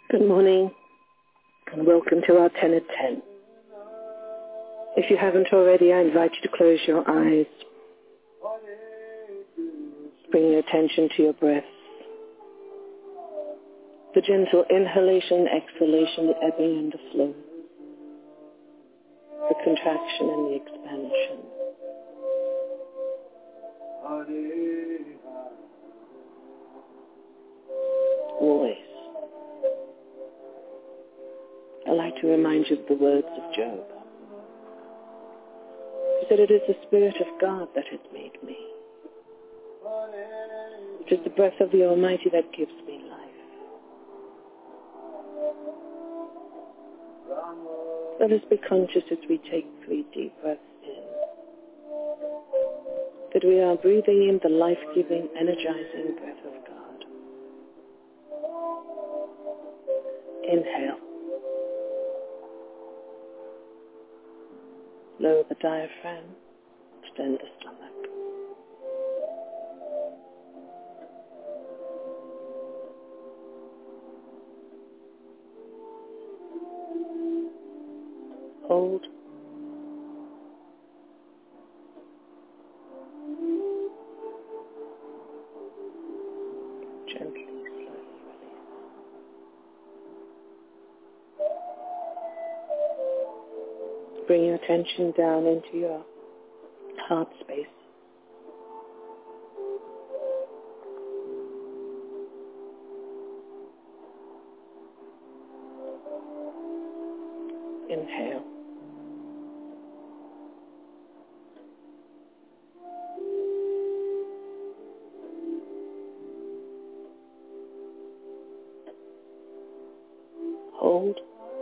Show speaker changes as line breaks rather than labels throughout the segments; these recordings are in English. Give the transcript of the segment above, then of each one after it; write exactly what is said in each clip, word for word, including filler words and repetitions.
Good morning and welcome to our ten at ten. If you haven't already, I invite you to close your eyes. Bring your attention to your breath. The gentle inhalation, exhalation, the ebbing and the flow. The contraction and the expansion. Always. I like to remind you of the words of Job. He said, "It is the Spirit of God that has made me. It is the breath of the Almighty that gives me life." Let us be conscious as we take three deep breaths in, that we are breathing in the life-giving, energizing breath of God. Inhale. Lower the diaphragm, extend the stomach. Hold. Gently, slowly release. Bring your attention down into your heart space. Inhale. Hold.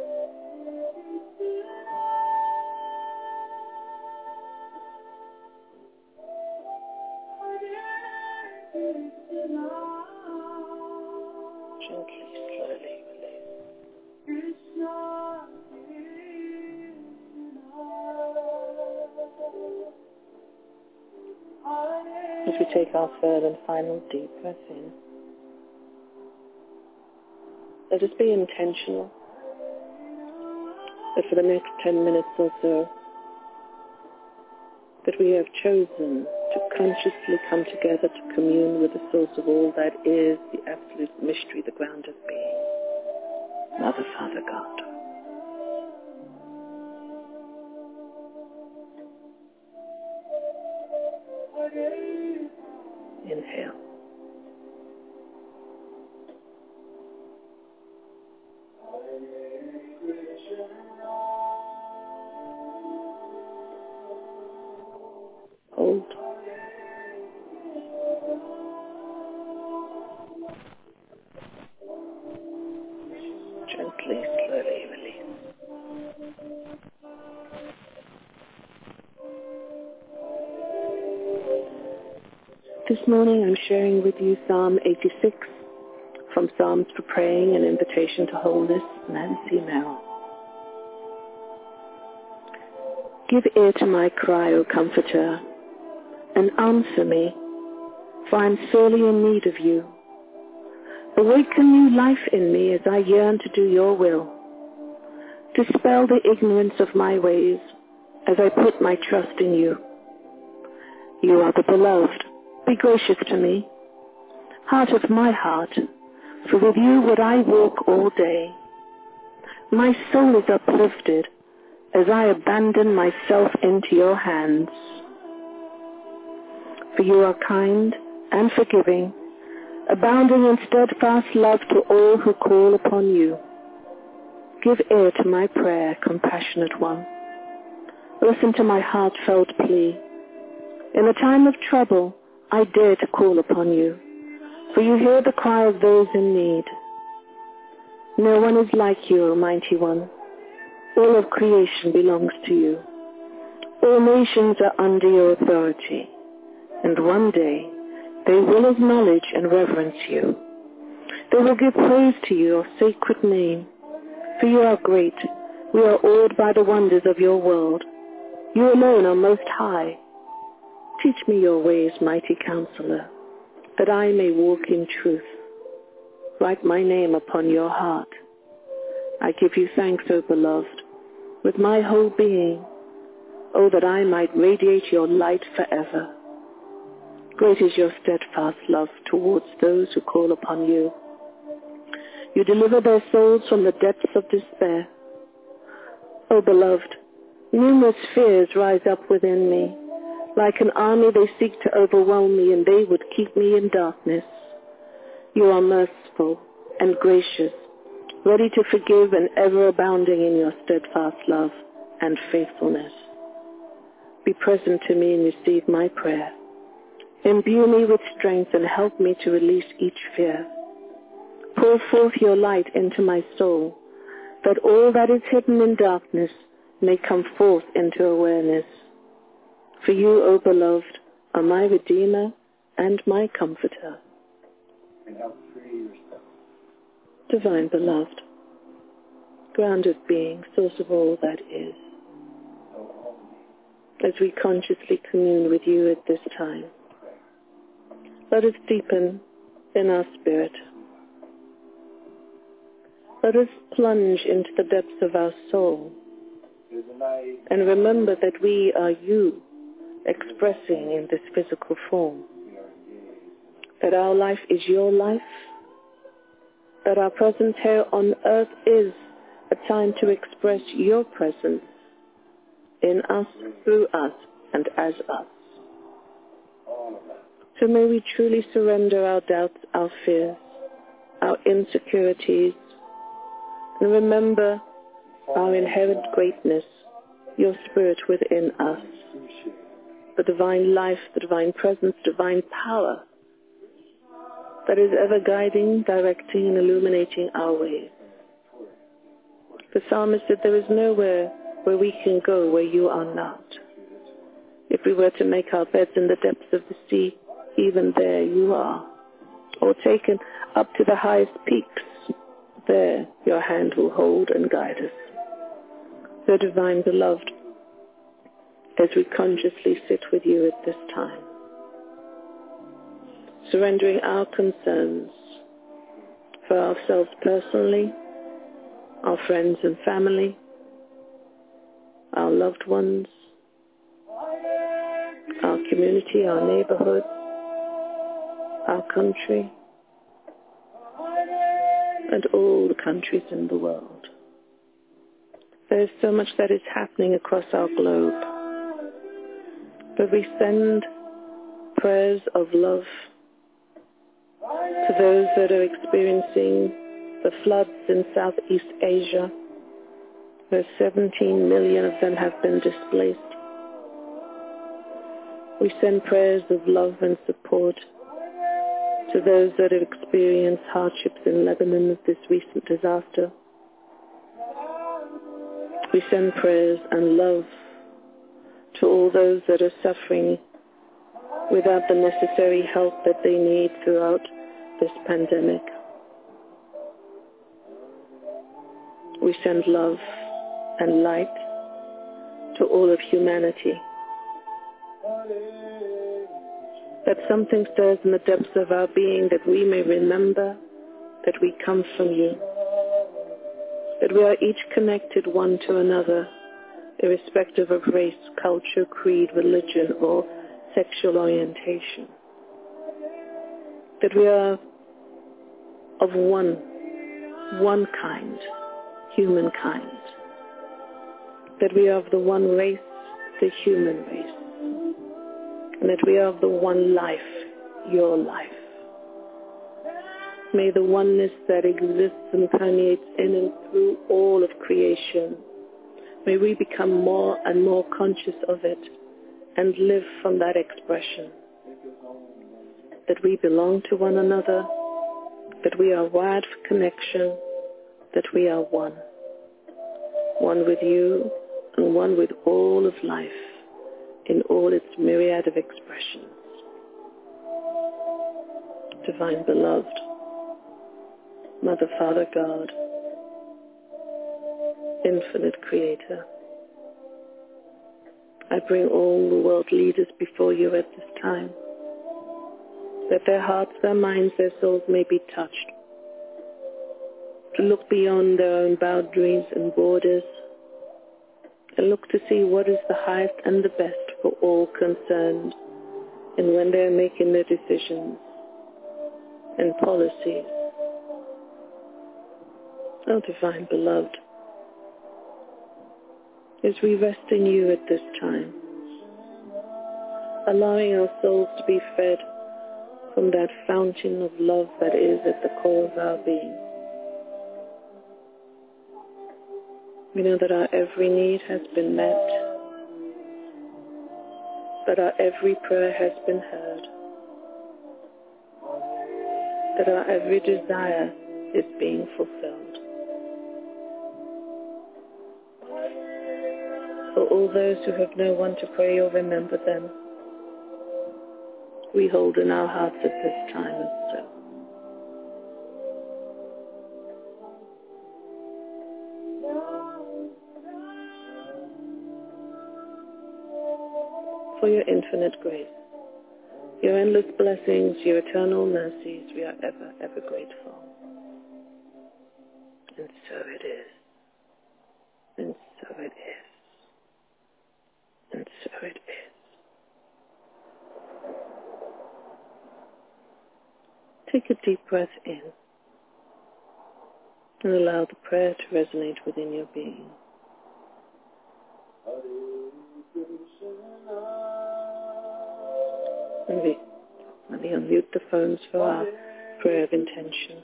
Gently, slowly release. As we take our third and final deep breath in, let us be intentional that for the next ten minutes or so, that we have chosen to consciously come together to commune with the source of all that is the absolute mystery, the ground of being, Mother, Father, God. Inhale. Hold. Gently, slowly release. This morning I'm sharing with you Psalm eighty-six from Psalms for Praying, an Invitation to Wholeness, Nancy Merrill. Give ear to my cry, O Comforter, and answer me, for I am sorely in need of you. Awaken new life in me as I yearn to do your will. Dispel the ignorance of my ways as I put my trust in you. You are the beloved. Be gracious to me. Heart of my heart, for with you would I walk all day. My soul is uplifted as I abandon myself into your hands. For you are kind and forgiving, abounding in steadfast love to all who call upon you. Give ear to my prayer, compassionate one. Listen to my heartfelt plea. In a time of trouble, I dare to call upon you, for you hear the cry of those in need. No one is like you, O Mighty One. All of creation belongs to you. All nations are under your authority, and one day they will acknowledge and reverence you. They will give praise to your sacred name, for you are great. We are awed by the wonders of your world. You alone are most high. Teach me your ways, mighty counselor, that I may walk in truth. Write my name upon your heart I give you thanks, O beloved, with my whole being, O that I might radiate your light forever. Great is your steadfast love towards those who call upon you. You deliver their souls from the depths of despair. O beloved, numerous fears rise up within me. Like an army they seek to overwhelm me, and they would keep me in darkness. You are merciful and gracious, ready to forgive and ever abounding in your steadfast love and faithfulness. Be present to me and receive my prayer. Imbue me with strength and help me to release each fear. Pour forth your light into my soul, that all that is hidden in darkness may come forth into awareness. For you, O beloved, are my Redeemer and my Comforter. Divine Beloved, grounded being, source of all that is, as we consciously commune with you at this time, let us deepen in our spirit. Let us plunge into the depths of our soul and remember that we are you expressing in this physical form, that our life is your life, that our presence here on earth is a time to express your presence in us, through us, and as us. So may we truly surrender our doubts, our fears, our insecurities, and remember our inherent greatness, your spirit within us, the divine life, the divine presence, divine power that is ever guiding, directing, and illuminating our ways. The psalmist said there is nowhere where we can go where you are not. If we were to make our beds in the depths of the sea, even there you are. Or taken up to the highest peaks, there your hand will hold and guide us. So, divine beloved, as we consciously sit with you at this time, surrendering our concerns for ourselves personally, our friends and family, our loved ones, our community, our neighborhood, our country, and all the countries in the world. There is so much that is happening across our globe, but we send prayers of love to those that are experiencing the floods in Southeast Asia, where seventeen million of them have been displaced. We send prayers of love and support to those that have experienced hardships in Lebanon with this recent disaster. We send prayers and love to all those that are suffering without the necessary help that they need throughout this pandemic. We send love and light to all of humanity. That something stirs in the depths of our being, that we may remember that we come from you, that we are each connected one to another, irrespective of race, culture, creed, religion, or sexual orientation. That we are of one, one kind, humankind. That we are of the one race, the human race. And that we are of the one life, your life. May the oneness that exists and permeates in and through all of creation, may we become more and more conscious of it and live from that expression. That we belong to one another, that we are wired for connection, that we are one. One with you and one with all of life in all its myriad of expressions. Divine Beloved, Mother, Father, God, Infinite Creator, I bring all the world leaders before you at this time, that their hearts, their minds, their souls may be touched, to look beyond their own boundaries and borders, and look to see what is the highest and the best for all concerned, and when they are making their decisions and policies. Oh, divine beloved, as we rest in you at this time, allowing our souls to be fed from that fountain of love that is at the core of our being. We know that our every need has been met, that our every prayer has been heard, that our every desire is being fulfilled. For all those who have no one to pray or remember them, we hold in our hearts at this time as so. For your infinite grace, your endless blessings, your eternal mercies, we are ever, ever grateful. And so it is. And so it is. And so it is. Take a deep breath in and allow the prayer to resonate within your being. And we, let me unmute the phones for our prayer of intention.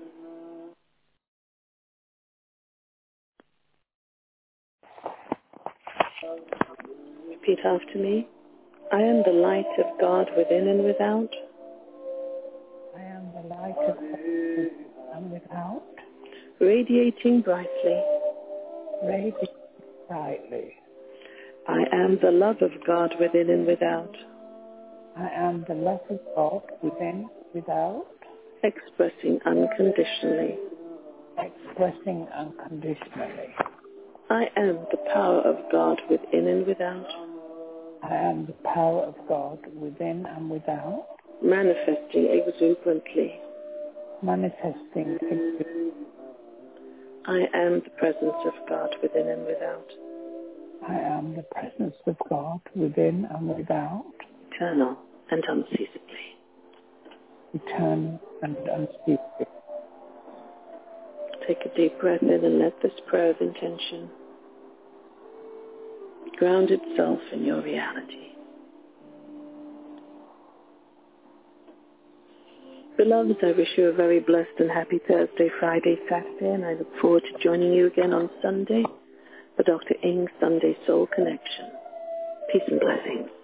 Repeat after me. I am the light of God within and without.
I am the light of God within and without,
radiating brightly.
radiating brightly.
I am the love of God within and without.
I am the love of God within and without,
expressing unconditionally.
expressing unconditionally.
I am the power of God within and without.
I am the power of God within and without,
manifesting exuberantly.
manifesting exuberantly.
I am the presence of God within and without.
I am the presence of God within and without,
eternal and unceasably.
eternal and unceasing.
Take a deep breath in and let this prayer of intention ground itself in your reality. Beloveds, I wish you a very blessed and happy Thursday, Friday, Saturday, and I look forward to joining you again on Sunday for Doctor Ing's Sunday Soul Connection. Peace and blessings.